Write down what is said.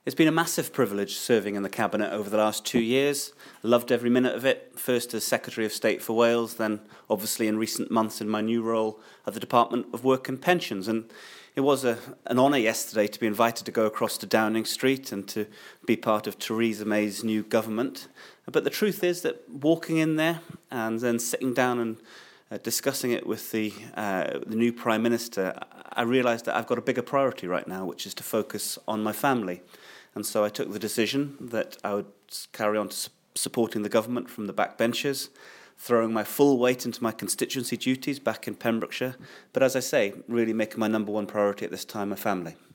It's been a massive privilege serving in the Cabinet over the last 2 years. Loved every minute of it, first as Secretary of State for Wales, then obviously in recent months in my new role at the Department of Work and Pensions. And it was an honour yesterday to be invited to go across to Downing Street and to be part of Theresa May's new government. But the truth is that walking in there and then sitting down and discussing it with the new Prime Minister, I realised that I've got a bigger priority right now, which is to focus on my family. And so I took the decision that I would carry on supporting the government from the backbenches, throwing my full weight into my constituency duties back in Pembrokeshire. But as I say, really making my number one priority at this time my family.